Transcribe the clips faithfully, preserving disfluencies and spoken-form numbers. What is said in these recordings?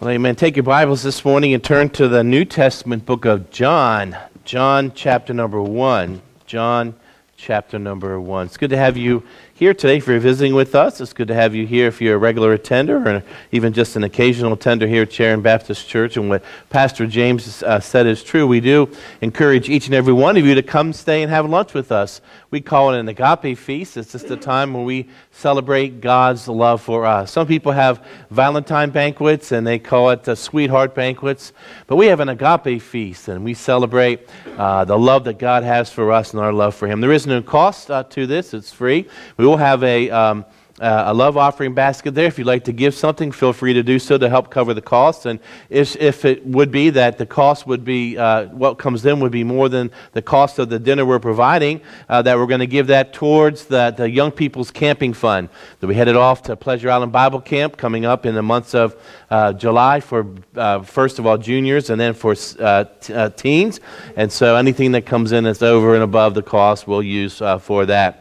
Well, amen. Take your Bibles this morning and turn to the New Testament book of John. John chapter number one. John chapter number one. It's good to have you here today if you're visiting with us. It's good to have you here if you're a regular attender or even just an occasional attender here at Sharon Baptist Church. And what Pastor James uh, said is true. We do encourage each and every one of you to come stay and have lunch with us. We call it an agape feast. It's just a time when we celebrate God's love for us. Some people have Valentine banquets and they call it uh, sweetheart banquets. But we have an agape feast and we celebrate uh, the love that God has for us and our love for Him. There is no cost uh, to this. It's free. We will have a um, uh, a love offering basket there. If you'd like to give something, feel free to do so to help cover the cost. And if, if it would be that the cost would be, uh, what comes in would be more than the cost of the dinner we're providing, uh, that we're going to give that towards the, the Young People's Camping Fund. That we headed off to Pleasure Island Bible Camp coming up in the months of uh, July for, uh, first of all, juniors and then for uh, t- uh, teens. And so anything that comes in that's over and above the cost, we'll use uh, for that.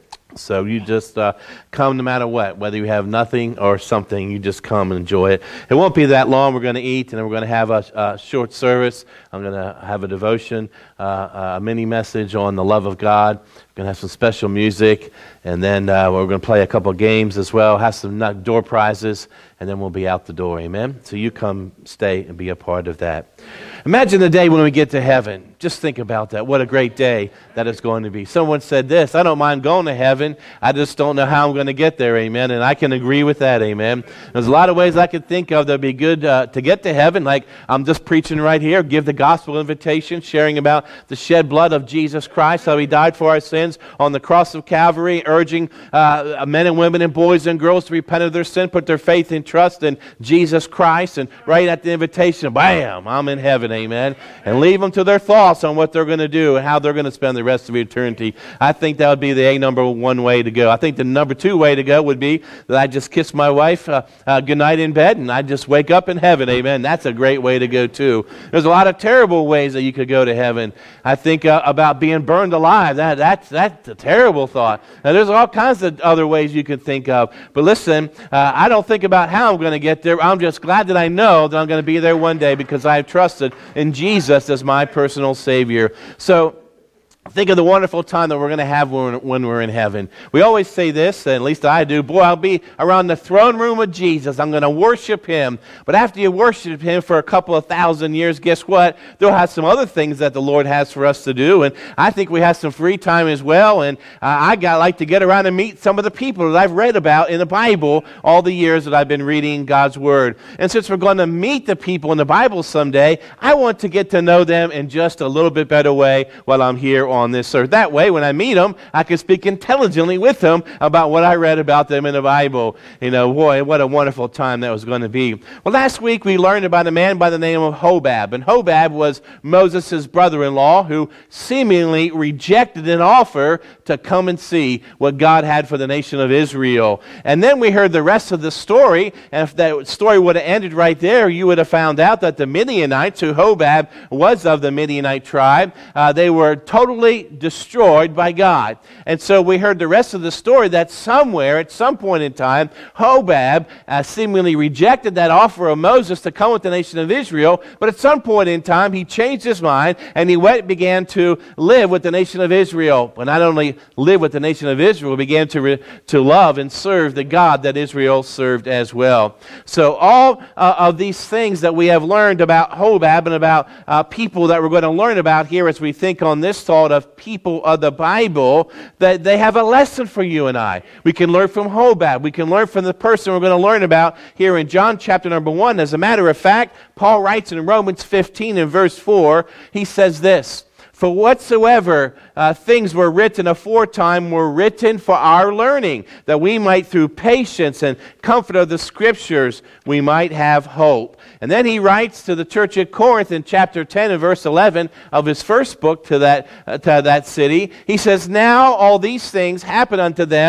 So you just uh, come no matter what, whether you have nothing or something, you just come and enjoy it. It won't be that long. We're going to eat, and then we're going to have a, a short service. I'm going to have a devotion, uh, a mini message on the love of God. We're going to have some special music, and then uh, we're going to play a couple of games as well, have some door prizes, and then we'll be out the door, amen? So you come, stay, and be a part of that. Imagine the day when we get to heaven. Just think about that. What a great day that is going to be. Someone said this, I don't mind going to heaven, I just don't know how I'm going to get there, amen? And I can agree with that, amen? There's a lot of ways I could think of that would be good uh, to get to heaven, like I'm just preaching right here, give the gospel invitation, sharing about the shed blood of Jesus Christ, how He died for our sins on the cross of Calvary, urging uh, men and women and boys and girls to repent of their sin, put their faith and trust in Jesus Christ, and right at the invitation, bam, I'm in heaven, amen? And leave them to their thoughts on what they're going to do and how they're going to spend the rest of eternity. I think that would be the A number one way to go. I think the number two way to go would be that I just kiss my wife uh, uh, goodnight in bed and I just wake up in heaven, amen? That's a great way to go too. There's a lot of terrible ways that you could go to heaven. I think uh, about being burned alive. That, that's, that's a terrible thought. Now, there's all kinds of other ways you could think of. But listen, uh, I don't think about how I'm going to get there. I'm just glad that I know that I'm going to be there one day because I have trusted in Jesus as my personal Savior. So think of the wonderful time that we're going to have when, when we're in heaven. We always say this, at least I do, boy, I'll be around the throne room of Jesus. I'm going to worship Him. But after you worship Him for a couple of thousand years, guess what? They'll have some other things that the Lord has for us to do. And I think we have some free time as well. And uh, I got like to get around and meet some of the people that I've read about in the Bible all the years that I've been reading God's Word. And since we're going to meet the people in the Bible someday, I want to get to know them in just a little bit better way while I'm here on this earth. That way, when I meet them, I can speak intelligently with them about what I read about them in the Bible. You know, boy, what a wonderful time that was going to be. Well, last week we learned about a man by the name of Hobab. And Hobab was Moses' brother-in-law who seemingly rejected an offer to come and see what God had for the nation of Israel. And then we heard the rest of the story. And if that story would have ended right there, you would have found out that the Midianites, who Hobab was of the Midianite tribe, uh, they were totally destroyed by God. And so we heard the rest of the story that somewhere, at some point in time, Hobab uh, seemingly rejected that offer of Moses to come with the nation of Israel, but at some point in time, he changed his mind, and he went began to live with the nation of Israel. But not only live with the nation of Israel, he began to, re- to love and serve the God that Israel served as well. So all uh, of these things that we have learned about Hobab and about uh, people that we're going to learn about here as we think on this thought of people of the Bible, that they have a lesson for you and I. We can learn from Hobab. We can learn from the person we're going to learn about here in John chapter number one. As a matter of fact, Paul writes in Romans fifteen in verse four, he says this, For whatsoever uh, things were written aforetime were written for our learning, that we might through patience and comfort of the Scriptures, we might have hope. And then he writes to the church at Corinth in chapter ten and verse eleven of his first book to that, uh, to that city. He says, Now all these things happen unto them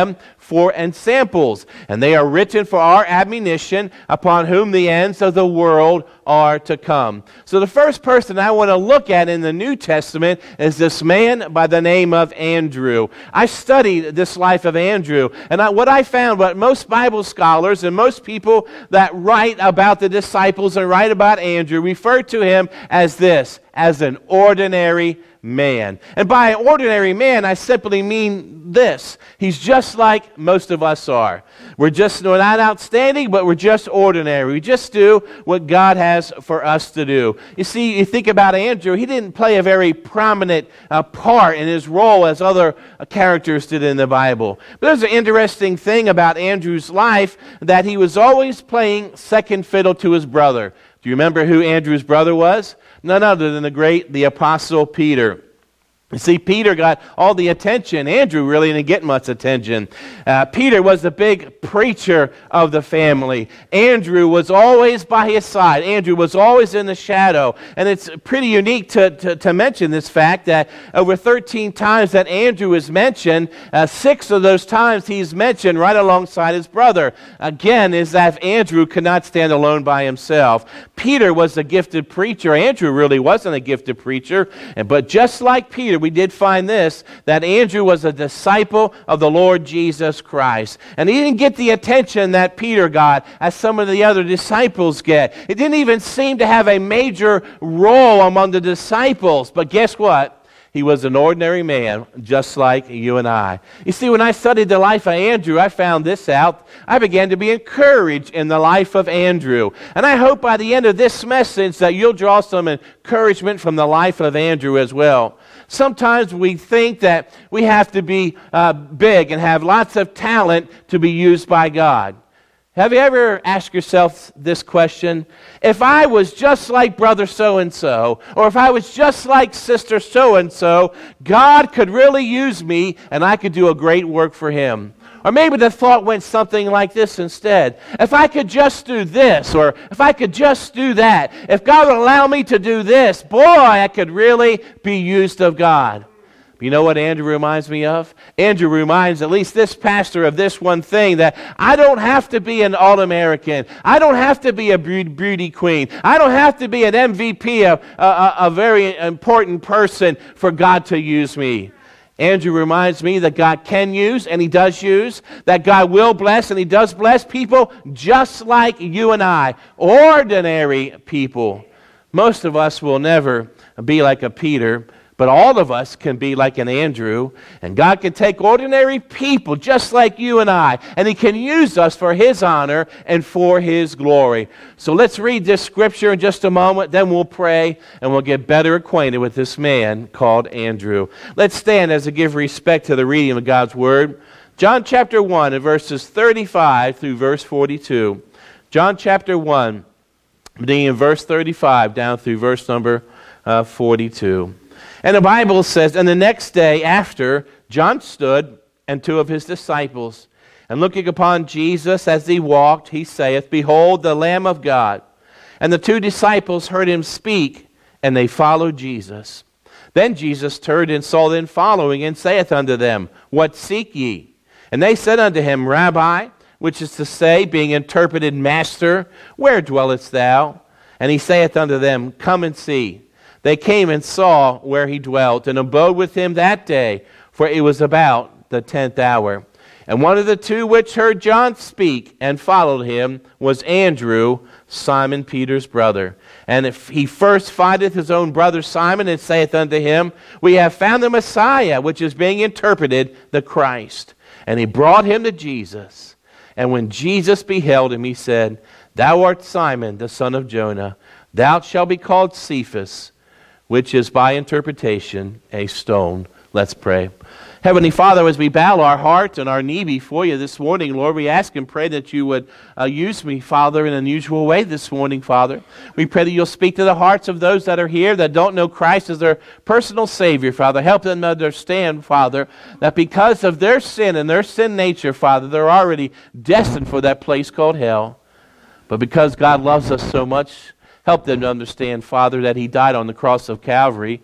for ensamples, and they are written for our admonition, upon whom the ends of the world are to come. So the first person I want to look at in the New Testament is this man by the name of Andrew. I studied this life of Andrew, and I, what I found, what most Bible scholars and most people that write about the disciples and write about Andrew refer to him as this, as an ordinary man. And by an ordinary man, I simply mean this. He's just like most of us are. We're just we're not outstanding, but we're just ordinary. We just do what God has for us to do. You see, you think about Andrew, he didn't play a very prominent uh, part in his role as other uh, characters did in the Bible. But there's an interesting thing about Andrew's life, that he was always playing second fiddle to his brother. Do you remember who Andrew's brother was? None other than the great, the Apostle Peter. You see, Peter got all the attention. Andrew really didn't get much attention. Uh, Peter was the big preacher of the family. Andrew was always by his side. Andrew was always in the shadow. And it's pretty unique to, to, to mention this fact that over thirteen times that Andrew is mentioned, uh, six of those times he's mentioned right alongside his brother. Again, is that Andrew could not stand alone by himself. Peter was a gifted preacher. Andrew really wasn't a gifted preacher. And, but just like Peter, we did find this, that Andrew was a disciple of the Lord Jesus Christ. And he didn't get the attention that Peter got as some of the other disciples get. It didn't even seem to have a major role among the disciples. But guess what? He was an ordinary man, just like you and I. You see, when I studied the life of Andrew, I found this out. I began to be encouraged in the life of Andrew. And I hope by the end of this message that you'll draw some encouragement from the life of Andrew as well. Sometimes we think that we have to be uh, big and have lots of talent to be used by God. Have you ever asked yourself this question? If I was just like brother so-and-so, or if I was just like sister so-and-so, God could really use me and I could do a great work for him. Or maybe the thought went something like this instead. If I could just do this, or if I could just do that, if God would allow me to do this, boy, I could really be used of God. You know what Andrew reminds me of? Andrew reminds at least this pastor of this one thing, that I don't have to be an All-American. I don't have to be a beauty queen. I don't have to be an M V P, a, a, a very important person for God to use me. Andrew reminds me that God can use, and he does use, that God will bless, and he does bless people just like you and I, ordinary people. Most of us will never be like a Peter, but all of us can be like an Andrew, and God can take ordinary people just like you and I, and he can use us for his honor and for his glory. So let's read this scripture in just a moment, then we'll pray, and we'll get better acquainted with this man called Andrew. Let's stand as to give respect to the reading of God's word. John chapter one, and verses thirty-five through verse forty-two. John chapter one, beginning in verse thirty-five down through verse number uh, forty-two. And the Bible says, and the next day after, John stood, and two of his disciples, and looking upon Jesus as he walked, he saith, Behold, the Lamb of God. And the two disciples heard him speak, and they followed Jesus. Then Jesus turned and saw them following, and saith unto them, What seek ye? And they said unto him, Rabbi, which is to say, being interpreted, Master, where dwellest thou? And he saith unto them, Come and see. They came and saw where he dwelt, and abode with him that day, for it was about the tenth hour. And one of the two which heard John speak and followed him was Andrew, Simon Peter's brother. And if he first findeth his own brother Simon, and saith unto him, We have found the Messiah, which is being interpreted, the Christ. And he brought him to Jesus. And when Jesus beheld him, he said, Thou art Simon, the son of Jonah. Thou shalt be called Cephas, which is by interpretation a stone. Let's pray. Heavenly Father, as we bow our heart and our knee before you this morning, Lord, we ask and pray that you would uh, use me, Father, in an unusual way this morning, Father. We pray that you'll speak to the hearts of those that are here that don't know Christ as their personal Savior, Father. Help them understand, Father, that because of their sin and their sin nature, Father, they're already destined for that place called hell. But because God loves us so much, help them to understand, Father, that he died on the cross of Calvary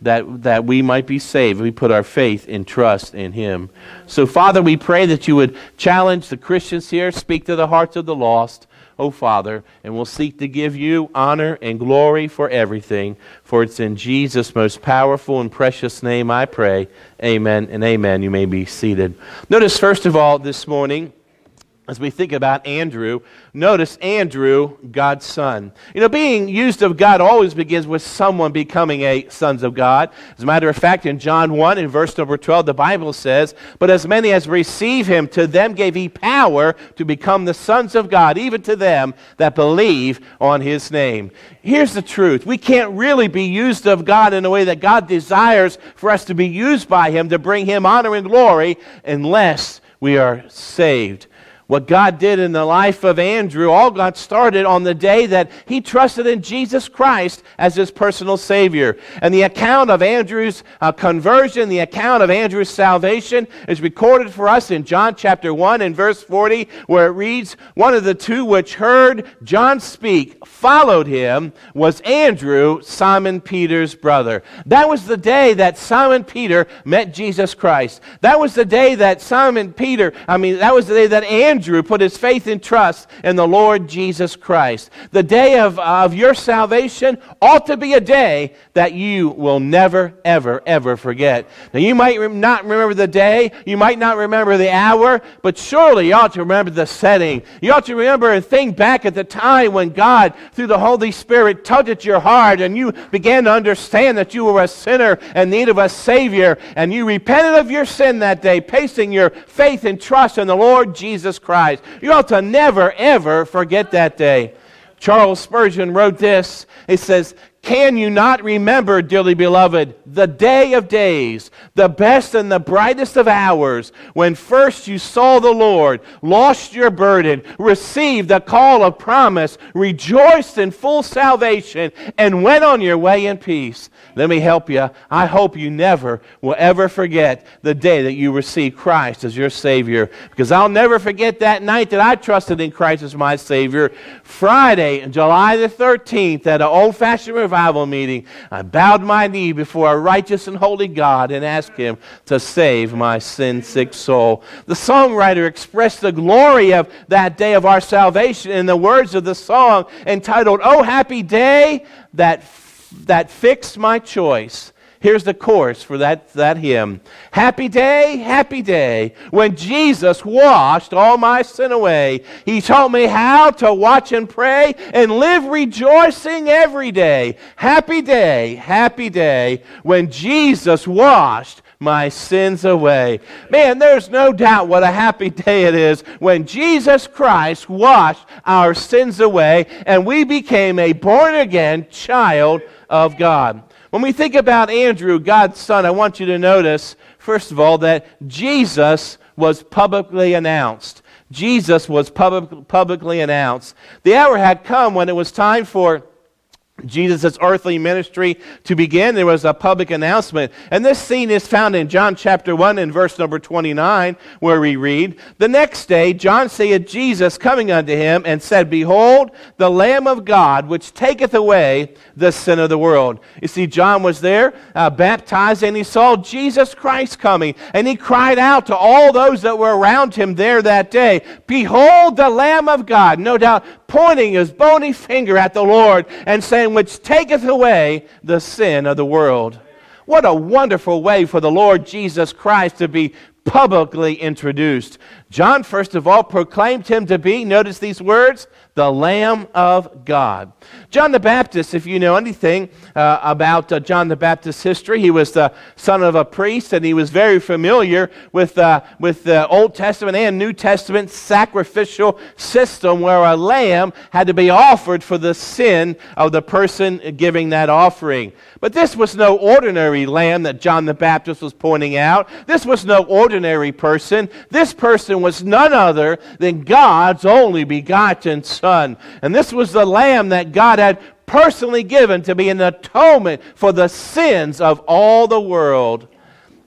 that, that we might be saved. We put our faith and trust in him. So, Father, we pray that you would challenge the Christians here, speak to the hearts of the lost, oh Father, and we'll seek to give you honor and glory for everything. For it's in Jesus' most powerful and precious name I pray. Amen and amen. You may be seated. Notice, first of all, this morning, as we think about Andrew, notice Andrew, God's son. You know, being used of God always begins with someone becoming a sons of God. As a matter of fact, in John one, in verse number twelve, the Bible says, "But as many as receive him, to them gave he power to become the sons of God, even to them that believe on his name." Here's the truth. We can't really be used of God in a way that God desires for us to be used by him to bring him honor and glory unless we are saved. What God did in the life of Andrew all got started on the day that he trusted in Jesus Christ as his personal Savior. And the account of Andrew's uh, conversion, the account of Andrew's salvation is recorded for us in John chapter one and verse forty, where it reads, "One of the two which heard John speak followed him was Andrew, Simon Peter's brother." That was the day that Simon Peter met Jesus Christ. That was the day that Simon Peter, I mean, that was the day that Andrew Andrew put his faith and trust in the Lord Jesus Christ. The day of, of your salvation ought to be a day that you will never, ever, ever forget. Now, you might re- not remember the day, you might not remember the hour, but surely you ought to remember the setting. You ought to remember and think back at the time when God, through the Holy Spirit, tugged at your heart and you began to understand that you were a sinner in need of a Savior, and you repented of your sin that day, placing your faith and trust in the Lord Jesus Christ. You ought to never, ever forget that day. Charles Spurgeon wrote this. He says, "Can you not remember, dearly beloved, the day of days, the best and the brightest of hours, when first you saw the Lord, lost your burden, received the call of promise, rejoiced in full salvation, and went on your way in peace?" Let me help you. I hope you never will ever forget the day that you received Christ as your Savior, because I'll never forget that night that I trusted in Christ as my Savior. Friday, July the thirteenth, at an old-fashioned revival meeting, I bowed my knee before a righteous and holy God and asked him to save my sin-sick soul. The songwriter expressed the glory of that day of our salvation in the words of the song entitled, "Oh Happy Day That that fixed my choice." Here's the chorus for that, that hymn. "Happy day, happy day, when Jesus washed all my sin away. He taught me how to watch and pray and live rejoicing every day. Happy day, happy day, when Jesus washed my sins away." Man, there's no doubt what a happy day it is when Jesus Christ washed our sins away and we became a born-again child of God. When we think about Andrew, God's son, I want you to notice, first of all, that Jesus was publicly announced. Jesus was public, publicly announced. The hour had come when it was time for Jesus' earthly ministry to begin. There was a public announcement. And this scene is found in John chapter one and verse number twenty-nine, where we read, "The next day John saith Jesus coming unto him, and said, Behold, the Lamb of God, which taketh away the sin of the world." You see, John was there, uh, baptized, and he saw Jesus Christ coming. And he cried out to all those that were around him there that day, "Behold, the Lamb of God." No doubt pointing his bony finger at the Lord and saying, "Which taketh away the sin of the world." What a wonderful way for the Lord Jesus Christ to be publicly introduced. John, first of all, proclaimed him to be, notice these words, the Lamb of God. John the Baptist, if you know anything uh, about uh, John the Baptist's history, he was the son of a priest, and he was very familiar with, uh, with the Old Testament and New Testament sacrificial system where a lamb had to be offered for the sin of the person giving that offering. But this was no ordinary lamb that John the Baptist was pointing out. This was no ordinary person. This person was none other than God's only begotten Son. And this was the lamb that God had personally given to be an atonement for the sins of all the world.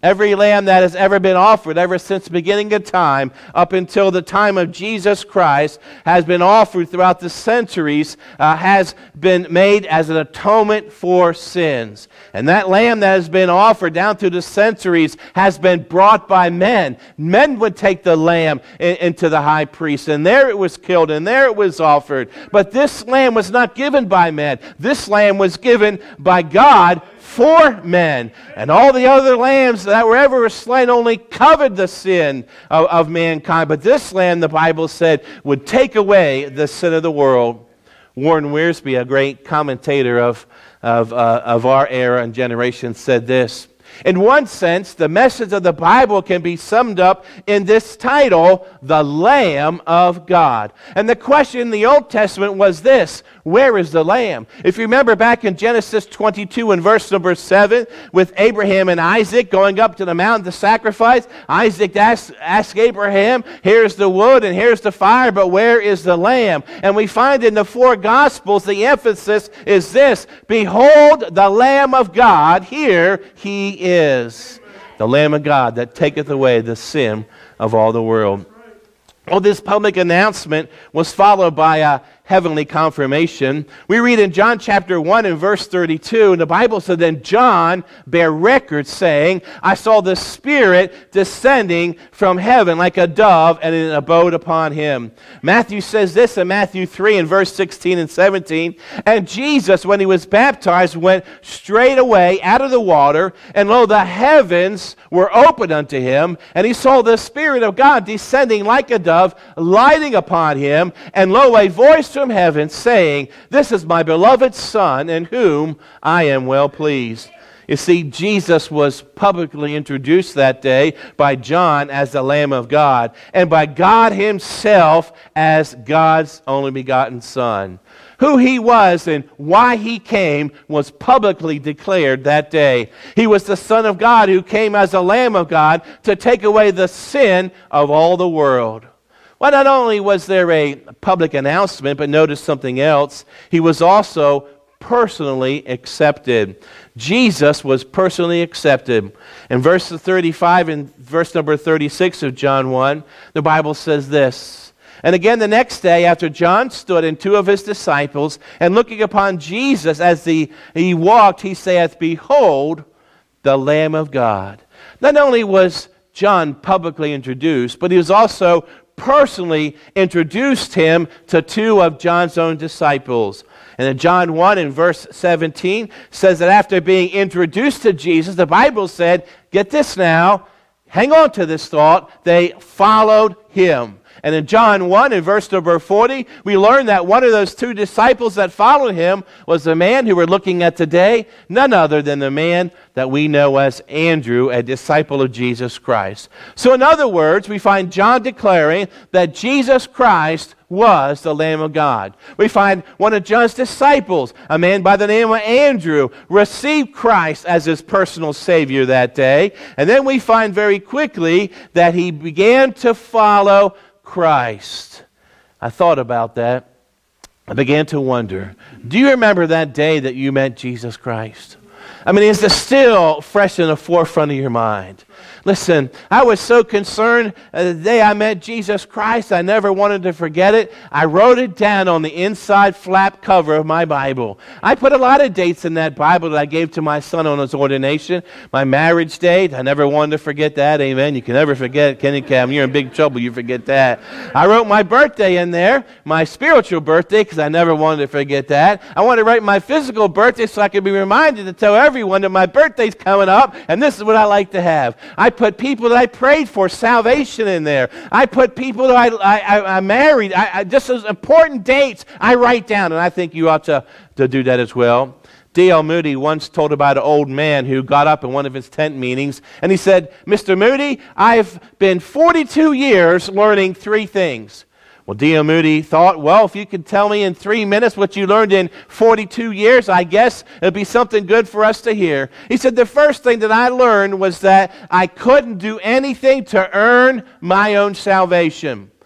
Every lamb that has ever been offered, ever since the beginning of time, up until the time of Jesus Christ, has been offered throughout the centuries, uh, has been made as an atonement for sins. And that lamb that has been offered down through the centuries has been brought by men. Men would take the lamb in, into the high priest, and there it was killed, and there it was offered. But this lamb was not given by men. This lamb was given by God for men. And all the other lambs that were ever slain only covered the sin of, of mankind. But this lamb, the Bible said, would take away the sin of the world. Warren Wiersbe, a great commentator of, of, uh, of our era and generation, said this: in one sense, the message of the Bible can be summed up in this title, the Lamb of God. And the question in the Old Testament was this: where is the Lamb? If you remember back in Genesis twenty-two and verse number seven, with Abraham and Isaac going up to the mountain to sacrifice, Isaac asked, asked Abraham, here's the wood and here's the fire, but where is the Lamb? And we find in the four Gospels the emphasis is this: behold the Lamb of God, here he is. The Lamb of God that taketh away the sin of all the world. Well, this public announcement was followed by a heavenly confirmation. We read in John chapter one and verse thirty-two, and the Bible said, then John bare record, saying, I saw the Spirit descending from heaven like a dove, and it abode upon him. Matthew says this in Matthew three and verse sixteen and seventeen, and Jesus, when he was baptized, went straight away out of the water, and lo, the heavens were opened unto him, and he saw the Spirit of God descending like a dove, lighting upon him, and lo, a voice from heaven saying, this is my beloved Son, in whom I am well pleased. You see, Jesus was publicly introduced that day by John as the Lamb of God, and by God himself as God's only begotten Son. Who he was and why he came was publicly declared that day. He was the Son of God who came as a Lamb of God to take away the sin of all the world. Well, not only was there a public announcement, but notice something else. He was also personally accepted. Jesus was personally accepted. In verse thirty-five and verse number thirty-six of John one, the Bible says this: and again the next day, after John stood and two of his disciples, and looking upon Jesus as the, he walked, he saith, behold, the Lamb of God. Not only was John publicly introduced, but he was also personally introduced him to two of John's own disciples. And in John one in verse seventeen says that after being introduced to Jesus, the Bible said, get this now, hang on to this thought, they followed him. And in John one, in verse number forty, we learn that one of those two disciples that followed him was the man who we're looking at today, none other than the man that we know as Andrew, a disciple of Jesus Christ. So in other words, we find John declaring that Jesus Christ was the Lamb of God. We find one of John's disciples, a man by the name of Andrew, received Christ as his personal Savior that day. And then we find very quickly that he began to follow Christ. I thought about that. I began to wonder, do you remember that day that you met Jesus Christ? I mean, is it still fresh in the forefront of your mind? Listen, I was so concerned uh, the day I met Jesus Christ, I never wanted to forget it. I wrote it down on the inside flap cover of my Bible. I put a lot of dates in that Bible that I gave to my son on his ordination. My marriage date, I never wanted to forget that. Amen. You can never forget, Kenny Cam. You're in big trouble. You forget that. I wrote my birthday in there, my spiritual birthday, because I never wanted to forget that. I wanted to write my physical birthday so I could be reminded to tell everyone that my birthday's coming up, and this is what I like to have. I put people that I prayed for salvation in there. I put people that I, I, I married. I, I, just those important dates I write down, and I think you ought to, to do that as well. D L Moody once told about an old man who got up in one of his tent meetings, and he said, Mister Moody, I've been forty-two years learning three things. Well, D L Moody thought, well, if you could tell me in three minutes what you learned in forty-two years, I guess it'd be something good for us to hear. He said, the first thing that I learned was that I couldn't do anything to earn my own salvation.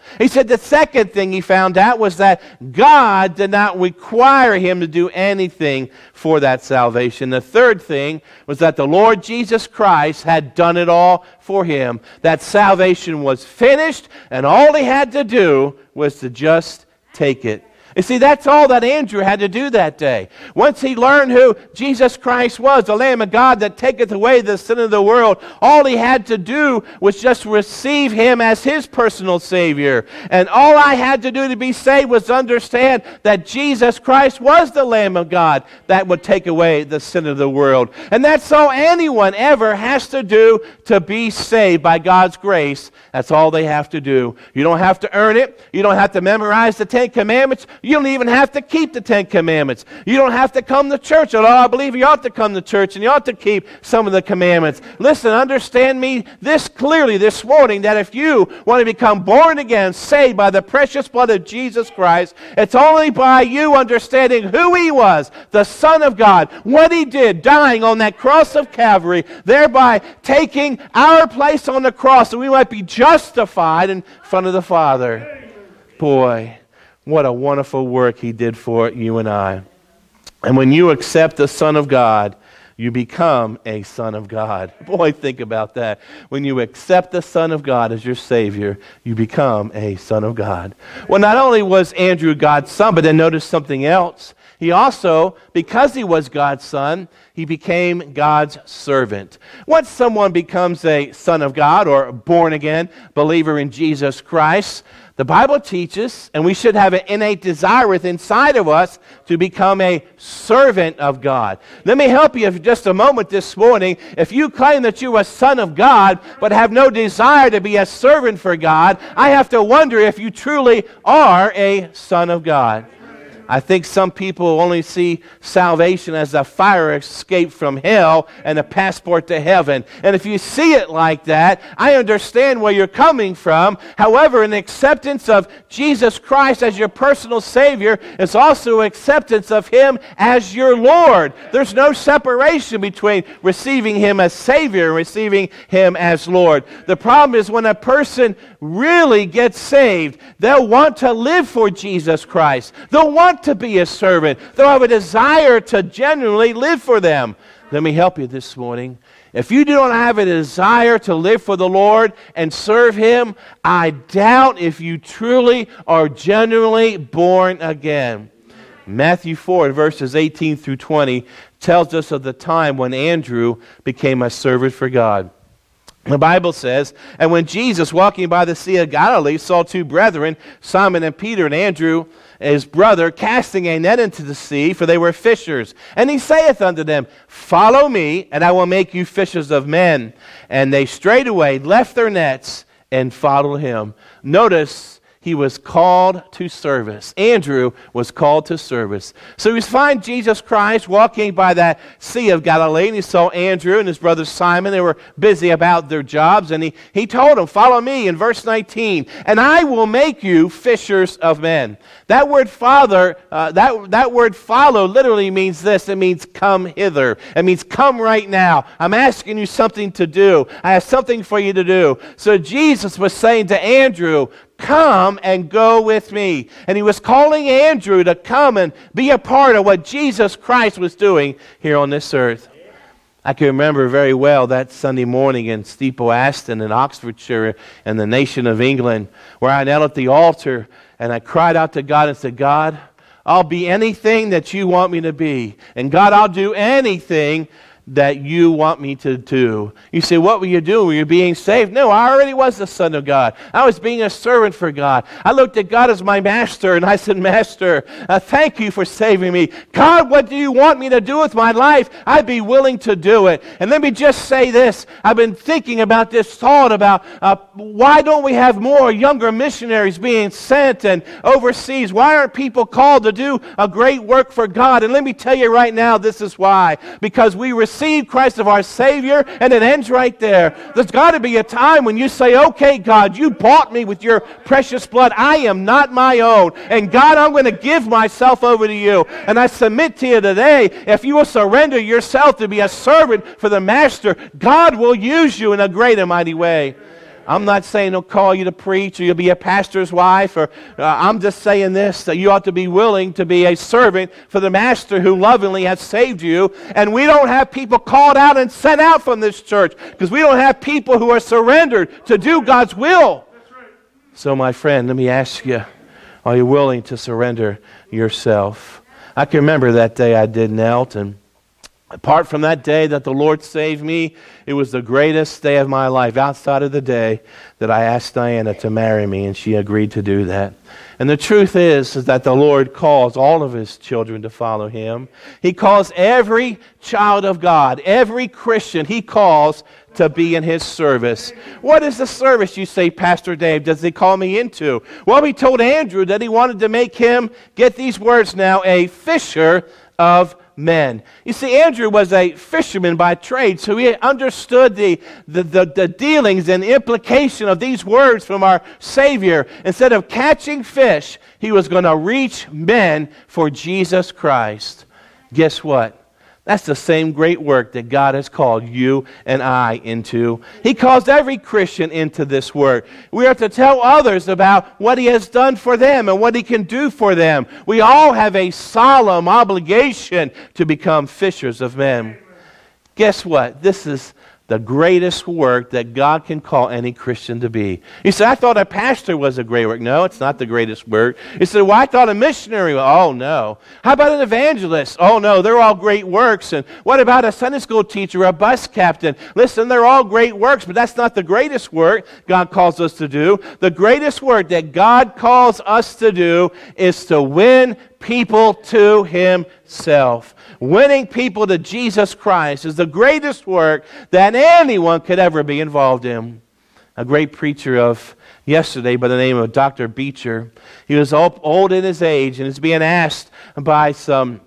He said the second thing he found out was that God did not require him to do anything for that salvation. The third thing was that the Lord Jesus Christ had done it all for him. That salvation was finished, and all he had to do was to just take it. You see, that's all that Andrew had to do that day. Once he learned who Jesus Christ was, the Lamb of God that taketh away the sin of the world, all he had to do was just receive him as his personal Savior. And all I had to do to be saved was understand that Jesus Christ was the Lamb of God that would take away the sin of the world. And that's all anyone ever has to do to be saved by God's grace. That's all they have to do. You don't have to earn it. You don't have to memorize the Ten Commandments. You don't even have to keep the Ten Commandments. You don't have to come to church. Although I believe you ought to come to church and you ought to keep some of the commandments. Listen, understand me this clearly this morning, that if you want to become born again, saved by the precious blood of Jesus Christ, it's only by you understanding who he was, the Son of God, what he did, dying on that cross of Calvary, thereby taking our place on the cross, so we might be justified in front of the Father. Boy, what a wonderful work he did for you and I. And when you accept the Son of God, you become a son of God. Boy, think about that. When you accept the Son of God as your Savior, you become a son of God. Well, not only was Andrew God's son, but then notice something else. He also, because he was God's son, he became God's servant. Once someone becomes a son of God or born again believer in Jesus Christ, the Bible teaches, and we should have an innate desire within inside of us to become a servant of God. Let me help you for just a moment this morning. If you claim that you're a son of God but have no desire to be a servant for God, I have to wonder if you truly are a son of God. I think some people only see salvation as a fire escape from hell and a passport to heaven. And if you see it like that, I understand where you're coming from. However, an acceptance of Jesus Christ as your personal Savior is also acceptance of him as your Lord. There's no separation between receiving him as Savior and receiving him as Lord. The problem is when a person really gets saved, they'll want to live for Jesus Christ. They'll want to be a servant. They'll have a desire to genuinely live for them. Let me help you this morning. If you do not have a desire to live for the Lord and serve him, I doubt if you truly are genuinely born again. Matthew four, verses eighteen through twenty, tells us of the time when Andrew became a servant for God. The Bible says, and when Jesus, walking by the Sea of Galilee, saw two brethren, Simon and Peter, and Andrew, his brother, casting a net into the sea, for they were fishers. And he saith unto them, Follow me, and I will make you fishers of men. And they straightway left their nets and followed him. Notice, he was called to service. Andrew was called to service. So we find Jesus Christ walking by that Sea of Galilee, and he saw Andrew and his brother Simon. They were busy about their jobs, and he, he told them, Follow me, in verse nineteen, and I will make you fishers of men. That word father, uh, that, that word follow literally means this. It means come hither. It means come right now. I'm asking you something to do. I have something for you to do. So Jesus was saying to Andrew, Come and go with me. And he was calling Andrew to come and be a part of what Jesus Christ was doing here on this earth. I can remember very well that Sunday morning in Steeple Aston in Oxfordshire in the nation of England, where I knelt at the altar and I cried out to God and said, God, I'll be anything that you want me to be. And God, I'll do anything that you want me to do. You say, what were you doing? Were you being saved? No, I already was the Son of God. I was being a servant for God. I looked at God as my master, and I said, Master, uh, thank you for saving me. God, what do you want me to do with my life? I'd be willing to do it. And let me just say this. I've been thinking about this thought about uh, why don't we have more younger missionaries being sent and overseas? Why aren't people called to do a great work for God? And let me tell you right now, this is why. Because we receive Christ of our Savior, and it ends right there. There's got to be a time when you say, okay, God, you bought me with your precious blood. I am not my own. And God, I'm going to give myself over to you. And I submit to you today, if you will surrender yourself to be a servant for the Master, God will use you in a great and mighty way. I'm not saying He'll call you to preach or you'll be a pastor's wife, or uh, I'm just saying this, that you ought to be willing to be a servant for the Master who lovingly has saved you. And we don't have people called out and sent out from this church because we don't have people who are surrendered to do God's will. So my friend, let me ask you, are you willing to surrender yourself? I can remember that day I did knelt, and apart from that day that the Lord saved me, it was the greatest day of my life outside of the day that I asked Diana to marry me, and she agreed to do that. And the truth is, is that the Lord calls all of His children to follow Him. He calls every child of God, every Christian, He calls to be in His service. What is the service, you say, Pastor Dave, does He call me into? Well, He told Andrew that He wanted to make him, get these words now, a fisher of men. You see, Andrew was a fisherman by trade, so he understood the, the, the, the dealings and implication of these words from our Savior. Instead of catching fish, he was going to reach men for Jesus Christ. Guess what? That's the same great work that God has called you and I into. He calls every Christian into this work. We are to tell others about what He has done for them and what He can do for them. We all have a solemn obligation to become fishers of men. Guess what? This is the greatest work that God can call any Christian to be. You say, I thought a pastor was a great work. No, it's not the greatest work. You say, well, I thought a missionary was. Oh, no. How about an evangelist? Oh, no, they're all great works. And what about a Sunday school teacher, a bus captain? Listen, they're all great works, but that's not the greatest work God calls us to do. The greatest work that God calls us to do is to win people to Himself. Winning people to Jesus Christ is the greatest work that anyone could ever be involved in. A great preacher of yesterday by the name of Doctor Beecher, he was old in his age and is being asked by some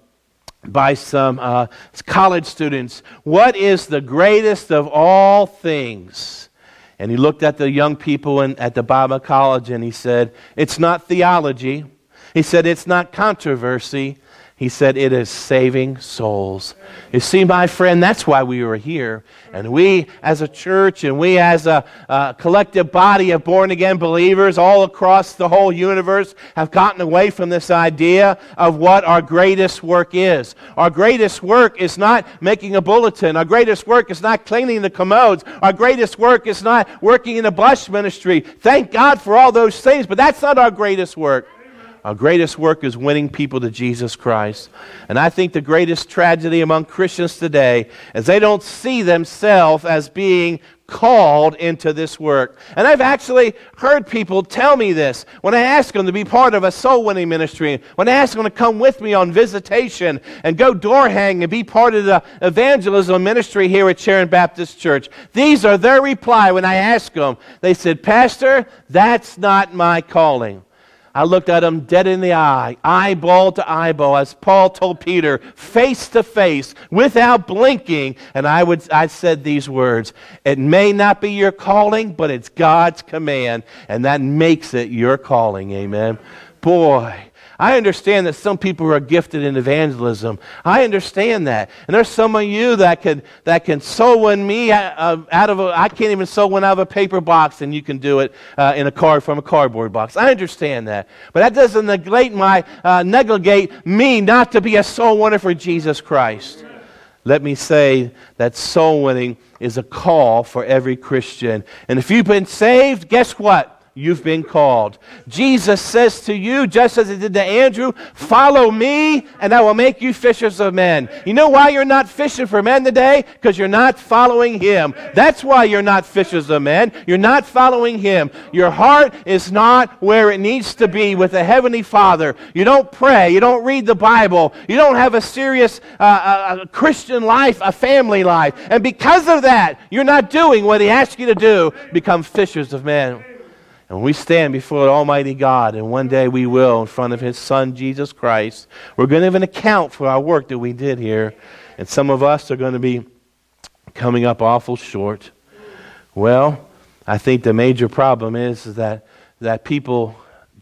by some uh, college students, what is the greatest of all things? And he looked at the young people in, at the Bible college and he said, it's not theology. He said, it's not controversy. He said, it is saving souls. You see, my friend, that's why we were here. And we as a church and we as a, a collective body of born-again believers all across the whole universe have gotten away from this idea of what our greatest work is. Our greatest work is not making a bulletin. Our greatest work is not cleaning the commodes. Our greatest work is not working in a bus ministry. Thank God for all those things, but that's not our greatest work. Our greatest work is winning people to Jesus Christ. And I think the greatest tragedy among Christians today is they don't see themselves as being called into this work. And I've actually heard people tell me this when I ask them to be part of a soul winning ministry, when I ask them to come with me on visitation and go door hang and be part of the evangelism ministry here at Sharon Baptist Church. These are their reply when I ask them. They said, Pastor, that's not my calling. I looked at him dead in the eye, eyeball to eyeball, as Paul told Peter, face to face, without blinking. And I would, I said these words, it may not be your calling, but it's God's command, and that makes it your calling. Amen. Boy, I understand that some people are gifted in evangelism. I understand that. And there's some of you that can that can sew one me uh, out of a, I can't even sew one out of a paper box, and you can do it uh, in a card from a cardboard box. I understand that. But that doesn't negate my, uh, negate me not to be a soul winner for Jesus Christ. Let me say that soul winning is a call for every Christian. And if you've been saved, guess what? You've been called. Jesus says to you, just as He did to Andrew, follow me and I will make you fishers of men. You know why you're not fishing for men today? Because you're not following Him. That's why you're not fishers of men. You're not following Him. Your heart is not where it needs to be with the Heavenly Father. You don't pray. You don't read the Bible. You don't have a serious uh, a Christian life, a family life. And because of that, you're not doing what He asked you to do, become fishers of men. And we stand before Almighty God, and one day we will, in front of His Son, Jesus Christ, we're going to give an account for our work that we did here. And some of us are going to be coming up awful short. Well, I think the major problem is that, that people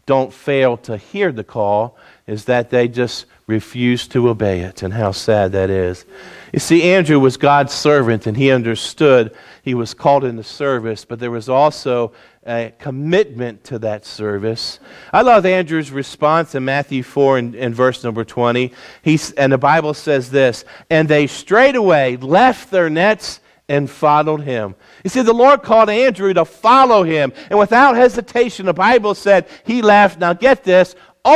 don't fail to hear the call is that they just refuse to obey it, and how sad that is. You see, Andrew was God's servant, and he understood he was called into service, but there was also a commitment to that service. I love Andrew's response in Matthew four and, and verse number twenty. He's, and the Bible says this, "And they straightway left their nets and followed him." You see, the Lord called Andrew to follow him, and without hesitation, the Bible said he left, now get this,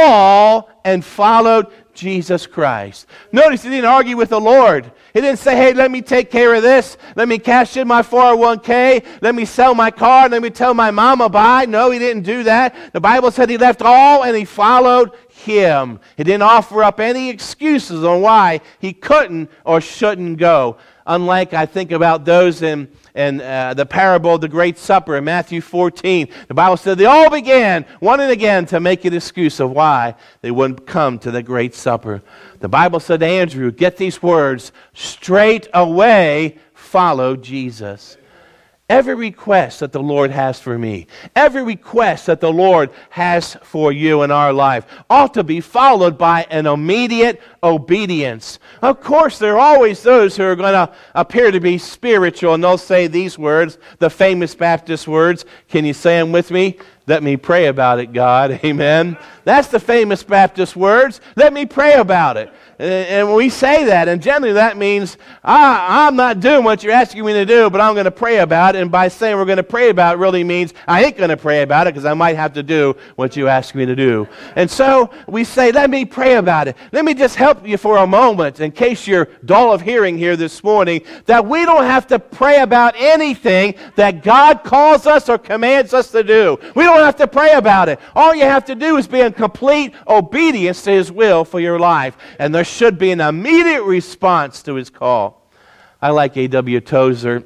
all and followed Jesus Christ. Notice he didn't argue with the Lord. He didn't say, hey, let me take care of this. Let me cash in my four oh one k. Let me sell my car. Let me tell my mama bye. No, he didn't do that. The Bible said he left all and he followed him. He didn't offer up any excuses on why he couldn't or shouldn't go. Unlike, I think about those in And uh, the parable of the Great Supper in Matthew fourteen, the Bible said they all began, one and again, to make an excuse of why they wouldn't come to the Great Supper. The Bible said to Andrew, get these words, straight away follow Jesus. Every request that the Lord has for me, every request that the Lord has for you in our life ought to be followed by an immediate obedience. Of course, there are always those who are going to appear to be spiritual, and they'll say these words, the famous Baptist words. Can you say them with me? Let me pray about it, God. Amen. That's the famous Baptist words. Let me pray about it. And we say that, and generally that means, I, I'm not doing what you're asking me to do, but I'm going to pray about it. And by saying we're going to pray about it really means I ain't going to pray about it because I might have to do what you ask me to do. And so we say, let me pray about it. Let me just help you for a moment, in case you're dull of hearing here this morning, that we don't have to pray about anything that God calls us or commands us to do. We don't have to pray about it. All you have to do is be in complete obedience to His will for your life. And there should be an immediate response to His call. I like A W Tozer.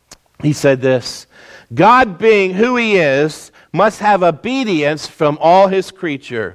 He said this, God being who He is must have obedience from all His creature.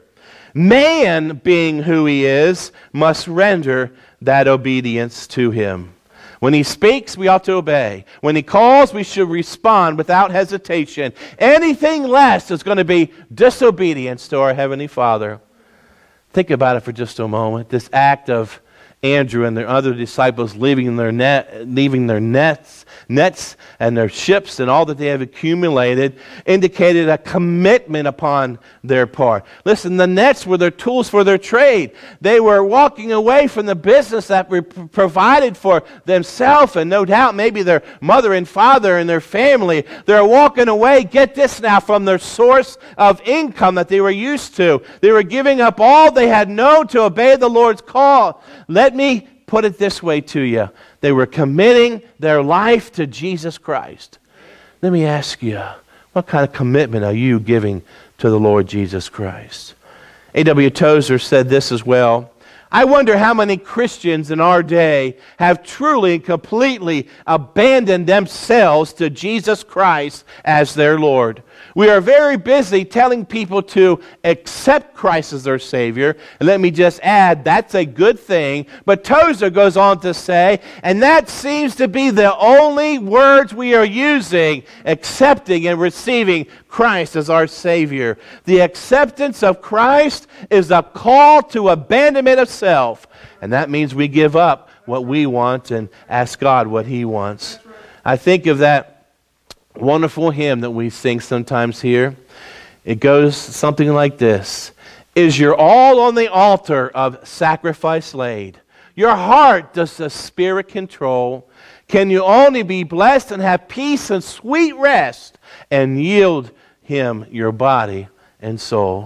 Man being who He is must render that obedience to Him. When He speaks, we ought to obey. When He calls, we should respond without hesitation. Anything less is going to be disobedience to our Heavenly Father. Think about it for just a moment. This act of Andrew and their other disciples leaving their net, leaving their nets, nets and their ships and all that they have accumulated indicated a commitment upon their part. Listen, the nets were their tools for their trade. They were walking away from the business that were provided for themselves and no doubt maybe their mother and father and their family. They're walking away, get this now, from their source of income that they were used to. They were giving up all they had known to obey the Lord's call. Let me put it this way to you. They were committing their life to Jesus Christ. Let me ask you, what kind of commitment are you giving to the Lord Jesus Christ? A W Tozer said this as well. I wonder how many Christians in our day have truly and completely abandoned themselves to Jesus Christ as their Lord. We are very busy telling people to accept Christ as their Savior. And let me just add, that's a good thing. But Tozer goes on to say, and that seems to be the only words we are using, accepting and receiving Christ as our Savior. The acceptance of Christ is a call to abandonment of self. And that means we give up what we want and ask God what He wants. I think of that wonderful hymn that we sing sometimes here. It goes something like this. Is your all on the altar of sacrifice laid? Your heart does the Spirit control? Can you only be blessed and have peace and sweet rest and yield Him your body and soul?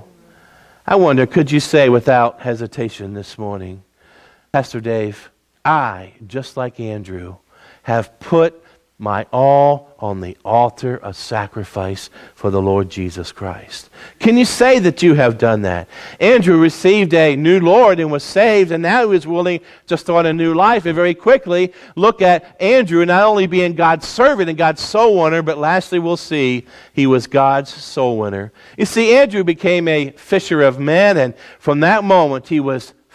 I wonder, could you say without hesitation this morning, Pastor Dave, I, just like Andrew, have put my all on the altar of sacrifice for the Lord Jesus Christ. Can you say that you have done that? Andrew received a new Lord and was saved, and now he was willing to start a new life. And very quickly, look at Andrew not only being God's servant and God's soul winner, but lastly we'll see he was God's soul winner. You see, Andrew became a fisher of men, and from that moment he was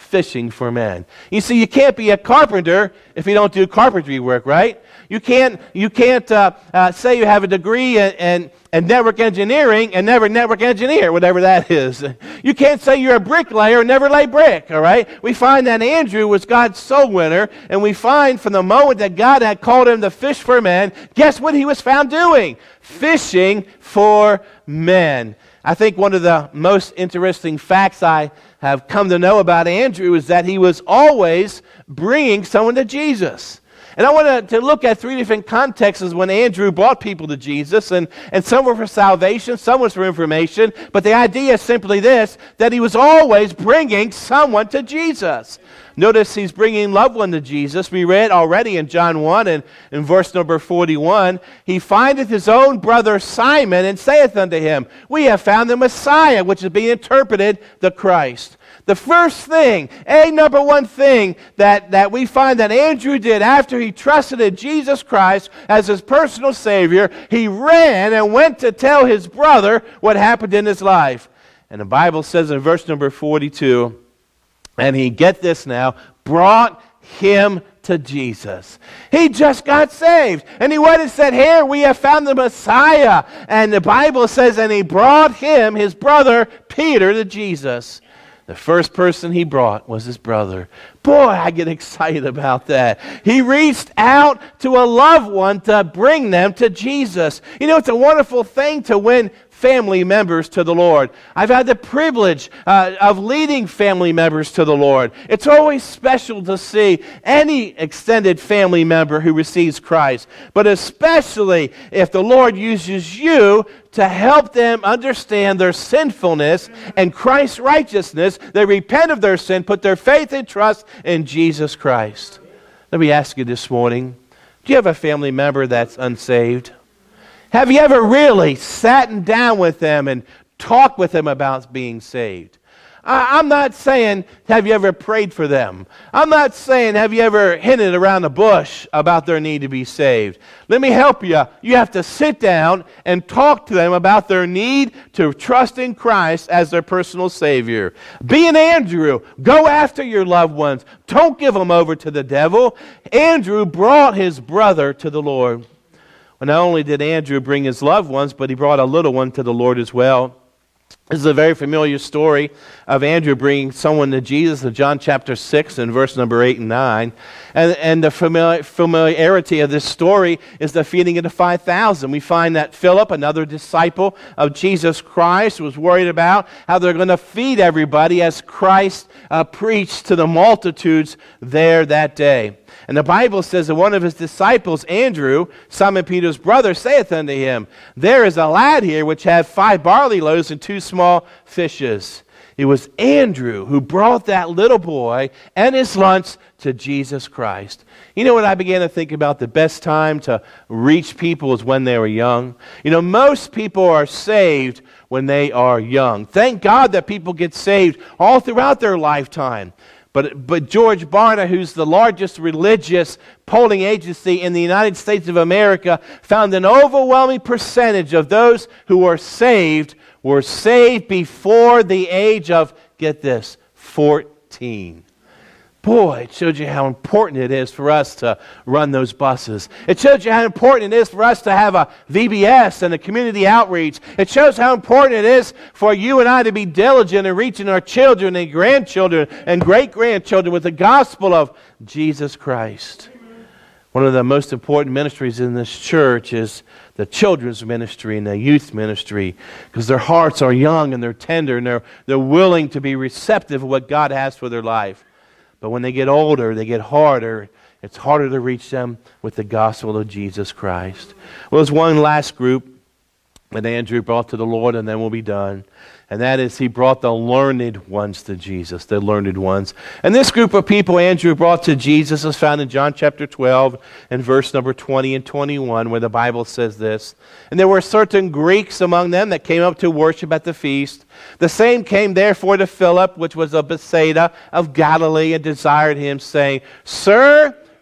fishing for men. You see, you can't be a carpenter if you don't do carpentry work, right? You can't, you can't uh, uh, say you have a degree in, in, in network engineering and never network engineer, whatever that is. You can't say you're a bricklayer and never lay brick, all right? We find that Andrew was God's soul winner, and we find from the moment that God had called him to fish for men, guess what he was found doing? Fishing for men. I think one of the most interesting facts I have come to know about Andrew is that he was always bringing someone to Jesus. And I want to look at three different contexts when Andrew brought people to Jesus, and, and some were for salvation, some was for information, but the idea is simply this, that he was always bringing someone to Jesus. Notice he's bringing loved one to Jesus. We read already in John one and in verse number forty-one, he findeth his own brother Simon and saith unto him, we have found the Messiah, which is being interpreted the Christ. The first thing, a number one thing that, that we find that Andrew did after he trusted in Jesus Christ as his personal Savior, he ran and went to tell his brother what happened in his life. And the Bible says in verse number forty-two, and he, get this now, brought him to Jesus. He just got saved. And he went and said, here we have found the Messiah. And the Bible says, and he brought him, his brother, Peter, to Jesus. The first person he brought was his brother. Boy, I get excited about that. He reached out to a loved one to bring them to Jesus. You know, it's a wonderful thing to win family members to the Lord. I've had the privilege uh, of leading family members to the Lord. It's always special to see any extended family member who receives Christ, but especially if the Lord uses you to help them understand their sinfulness and Christ's righteousness. They repent of their sin, put their faith and trust in Jesus Christ. Let me ask you this morning, do you have a family member that's unsaved? Have you ever really sat down with them and talked with them about being saved? I, I'm not saying, have you ever prayed for them? I'm not saying, have you ever hinted around the bush about their need to be saved? Let me help you. You have to sit down and talk to them about their need to trust in Christ as their personal Savior. Be an Andrew. Go after your loved ones. Don't give them over to the devil. Andrew brought his brother to the Lord. Well, not only did Andrew bring his loved ones, but he brought a little one to the Lord as well. This is a very familiar story of Andrew bringing someone to Jesus in John chapter six and verse number eight and nine. And, and the familiar, familiarity of this story is the feeding of the five thousand. We find that Philip, another disciple of Jesus Christ, was worried about how they're going to feed everybody as Christ uh, preached to the multitudes there that day. And the Bible says that one of his disciples, Andrew, Simon Peter's brother, saith unto him, there is a lad here which hath five barley loaves and two small fishes. It was Andrew who brought that little boy and his lunch to Jesus Christ. You know what I began to think about? The best time to reach people is when they were young. You know, most people are saved when they are young. Thank God that people get saved all throughout their lifetime. But, but George Barna, who's the largest religious polling agency in the United States of America, found an overwhelming percentage of those who were saved were saved before the age of, get this, fourteen. Boy, it shows you how important it is for us to run those buses. It shows you how important it is for us to have a V B S and a community outreach. It shows how important it is for you and I to be diligent in reaching our children and grandchildren and great-grandchildren with the gospel of Jesus Christ. One of the most important ministries in this church is the children's ministry and the youth ministry, because their hearts are young and they're tender and they're, they're willing to be receptive of what God has for their life. But when they get older, they get harder. It's harder to reach them with the gospel of Jesus Christ. Well, there's one last group that Andrew brought to the Lord, and then we'll be done. And that is, he brought the learned ones to Jesus, the learned ones. And this group of people Andrew brought to Jesus is found in John chapter twelve and verse number twenty and twenty-one, where the Bible says this. And there were certain Greeks among them that came up to worship at the feast. The same came therefore to Philip, which was of Bethsaida of Galilee, and desired him, saying, Sir,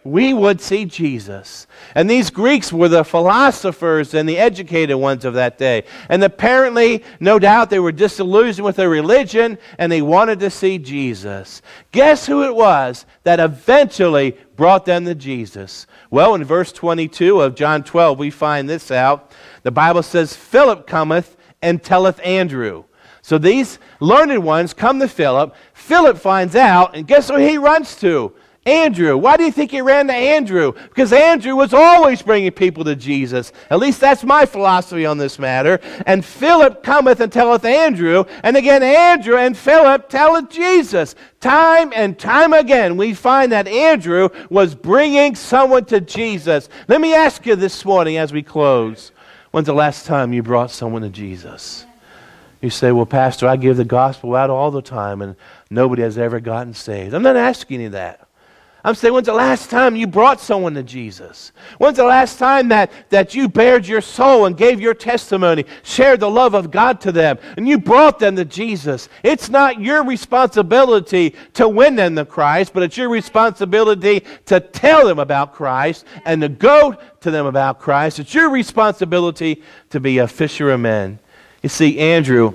we would see Jesus. And these Greeks were the philosophers and the educated ones of that day. And apparently, no doubt, they were disillusioned with their religion and they wanted to see Jesus. Guess who it was that eventually brought them to Jesus? Well, in verse twenty-two of John twelve, we find this out. The Bible says, Philip cometh and telleth Andrew. So these learned ones come to Philip. Philip finds out, and guess who he runs to? Andrew. Why do you think he ran to Andrew? Because Andrew was always bringing people to Jesus. At least that's my philosophy on this matter. And Philip cometh and telleth Andrew. And again, Andrew and Philip telleth Jesus. Time and time again, we find that Andrew was bringing someone to Jesus. Let me ask you this morning as we close. When's the last time you brought someone to Jesus? You say, well, Pastor, I give the gospel out all the time and nobody has ever gotten saved. I'm not asking you that. I'm saying, when's the last time you brought someone to Jesus? When's the last time that, that you bared your soul and gave your testimony, shared the love of God to them, and you brought them to Jesus? It's not your responsibility to win them to Christ, but it's your responsibility to tell them about Christ and to go to them about Christ. It's your responsibility to be a fisher of men. You see, Andrew,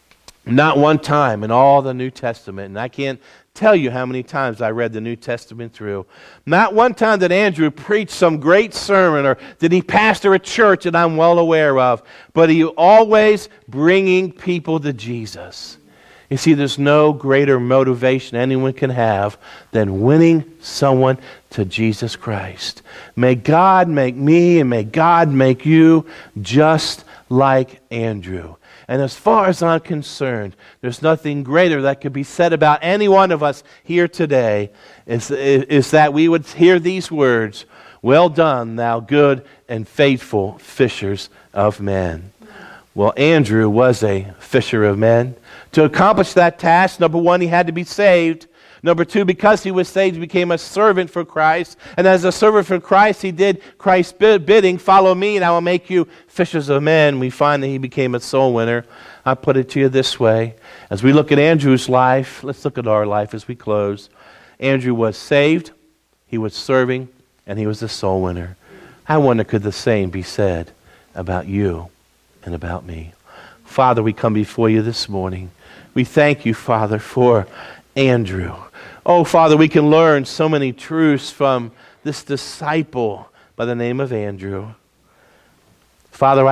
not one time in all the New Testament, and I can't tell you how many times I read the New Testament through, not one time did Andrew preach some great sermon or did he pastor a church that I'm well aware of, but he always bringing people to Jesus. You see, there's no greater motivation anyone can have than winning someone to Jesus Christ. May God make me and may God make you just like Andrew. And as far as I'm concerned, there's nothing greater that could be said about any one of us here today is, is that we would hear these words, well done, thou good and faithful fishers of men. Well, Andrew was a fisher of men. To accomplish that task, number one, he had to be saved. Number two, because he was saved, he became a servant for Christ. And as a servant for Christ, he did Christ's bidding, follow me and I will make you fishers of men. We find that he became a soul winner. I put it to you this way. As we look at Andrew's life, let's look at our life as we close. Andrew was saved, he was serving, and he was a soul winner. I wonder, could the same be said about you and about me? Father, we come before you this morning. We thank you, Father, for Andrew. Oh, Father, we can learn so many truths from this disciple by the name of Andrew. Father,